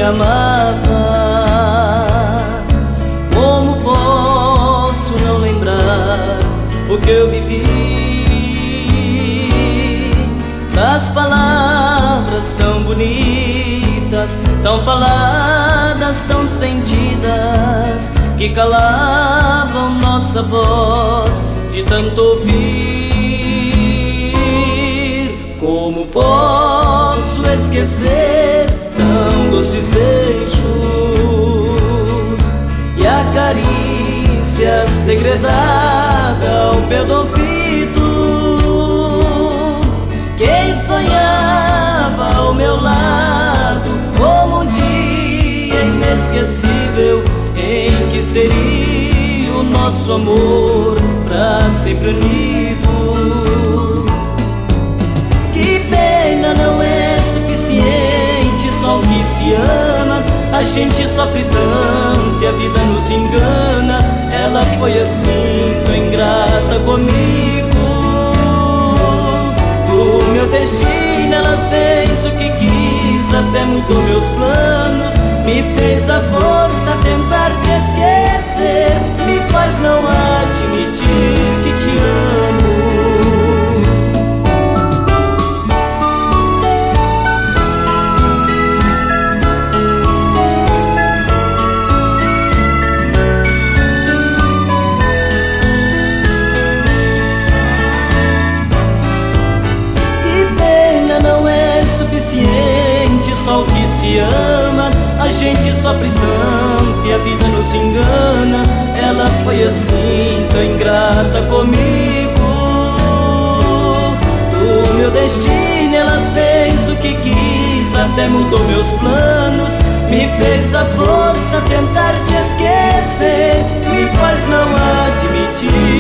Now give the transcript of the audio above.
amava. Como posso não lembrar o que eu vivi? Das palavras tão bonitas, tão faladas, tão sentidas, que calavam nossa voz de tanto ouvir. Como posso esquecer tão doces beijos e a carícia segredada ao pé do ouvido? Quem sonhava ao meu lado como um dia inesquecível em que seria o nosso amor pra sempre unido. Que pena, não é suficiente só o que se ama. A gente sofre tanto e a vida nos engana. Ela foi assim, tão ingrata comigo. O meu destino, ela fez o que quis, até mudou meus planos. Me fez a força tentar te esquecer, me faz não admitir que te amo. Só o que se ama, a gente sofre tanto e a vida nos engana. Ela foi assim, tão ingrata comigo. Do meu destino ela fez o que quis, até mudou meus planos. Me fez a força tentar te esquecer, me faz não admitir